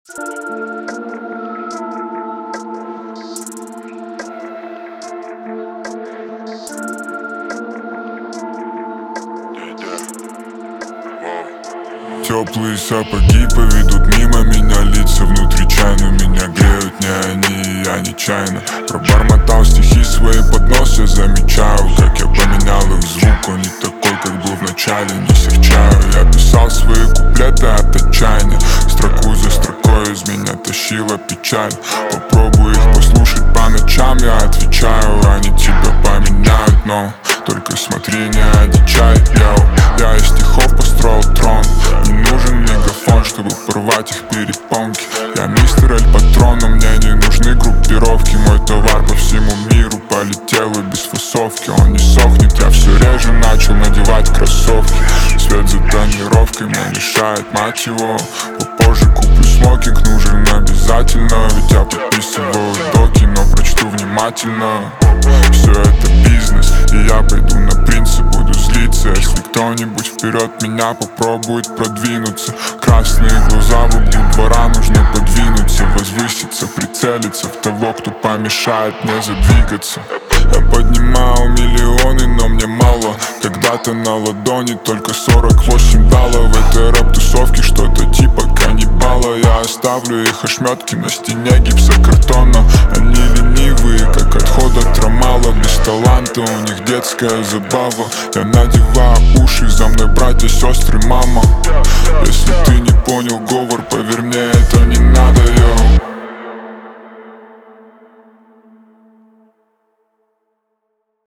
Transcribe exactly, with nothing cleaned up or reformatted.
Теплые сапоги поведут мимо меня, лица внутри чайно меня греют не они, я нечаянно пробормотал стихи свои под нос. Я замечаю, как я поменял их звук. Он не такой, как был в начале, не сягчаю. Я писал свои куплеты от отчаяния, строку за строкой из меня тащила печаль. Попробуй их послушать по ночам, я отвечаю, они тебя поменяют, но только смотри, не одичай, йоу. Я из стихов построил трон, не нужен мегафон, чтобы порвать их перепонки. Я мистер Эль Патрон, но мне не нужны группировки. Мой товар по всему миру полетел и без фасовки. Он не сохнет, я все реже начал надевать кроссовки. Свет за тонировкой мне мешает, мать его. Попозже куплю смокинг, нужен обязательно. Ведь я подписываю доки, но прочту внимательно. Все это бизнес, и я пойду на принцип, буду злиться, если кто-нибудь вперед меня попробует продвинуться. Красные глаза в углу двора, нужно подвинуться, возвыситься, прицелиться в того, кто помешает мне задвигаться. Я поднимаю миллионы, но мне мало. Когда-то на ладони только сорок восемь баллов. В этой рэп-тусовке что-то типа каннибала. Я оставлю их ошметки на стене гипсокартона. Они ленивые, как отход от ромала. Без таланта, у них детская забава. Я надеваю уши, за мной братья, сестры, мама. Если ты не понял говор, поверь мне, это не надо, йоу.